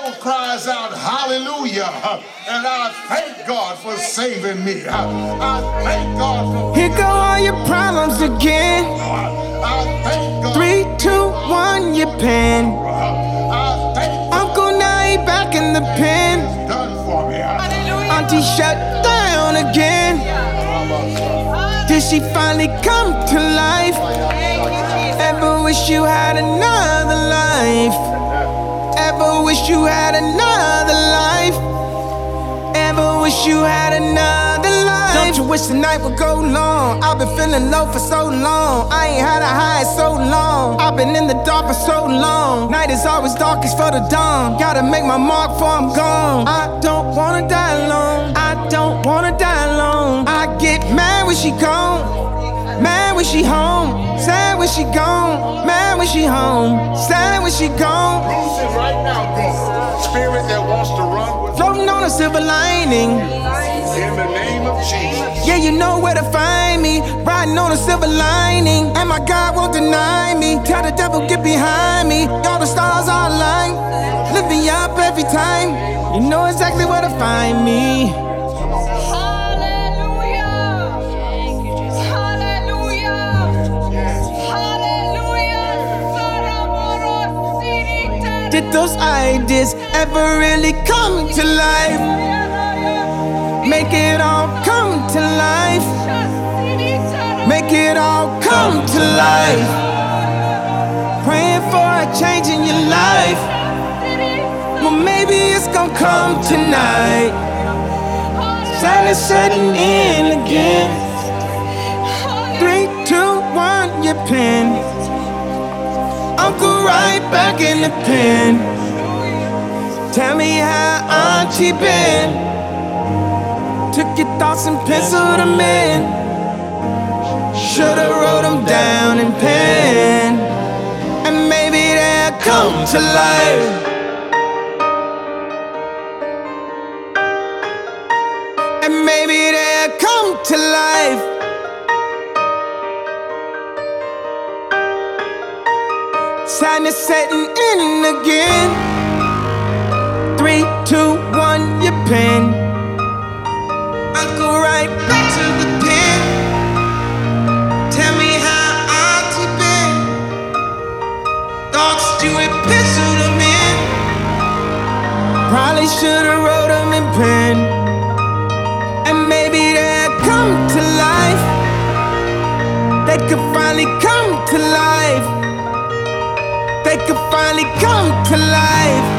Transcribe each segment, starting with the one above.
soul cries out, hallelujah. And I thank God for saving me. I thank God for... Here go all your problems again. I thank God. 3, 2, 1, your pen. I thank God. Uncle now he back in the pen. It's done for me. Auntie shut down again. Did she finally come to life? Ever wish you had another life? Ever wish you had another life? Ever wish you had another life? Don't you wish the night would go long? I've been feeling low for so long. I ain't had a high in so long. I've been in the dark for so long. Night is always darkest for the dawn. Gotta make my mark before I'm gone. I don't wanna die alone. I don't wanna die alone. I get mad when she gone, mad when she home, sad when she gone, mad when she home, sad when she gone. Loose it right now, God. Spirit that wants to run with Floating on a silver lining. in the name of Jesus. Yeah, you know where to find me. Riding on a silver lining. And my God won't deny me. Tell the devil, get behind me. All the stars are aligned. Lift me up every time. You know exactly where to find me. Did those ideas ever really come to life? Make it all come to life. Make it all come to life. Praying for a change in your life. Well, maybe it's gonna come tonight. Sun is setting in again. 3, 2, 1, your pen. Uncle right back in the pen. Tell me how Auntie been. Took your thoughts and penciled them in. Should've wrote them down in pen. And maybe they'll come to life. And maybe they'll come to life. Sadness setting in again. 3, 2, 1, your pen. Uncle right back to the pen. Tell me how Auntie been. Thoughts you had penciled them in. Probably should've wrote them in pen. And maybe they'll come to life. They could finally come to life. They could finally come to life.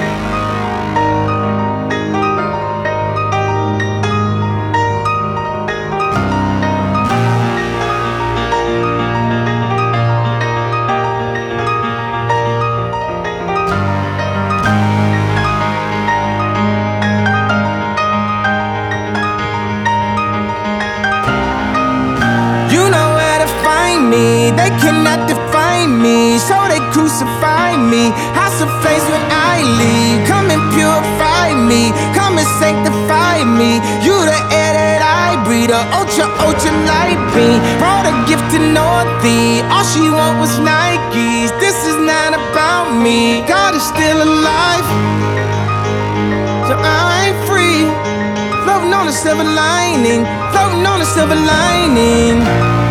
You know where to find me. They cannot define me, so they crucify me. House of flames when I leave. Come and purify me. Come and sanctify me. You the air that I breathe. A ultra, ultra light beam. Brought a gift to Northie. All she want was Nikes. This is not about me. God is still alive, so I'm free. Floating on a silver lining. Floating on a silver lining.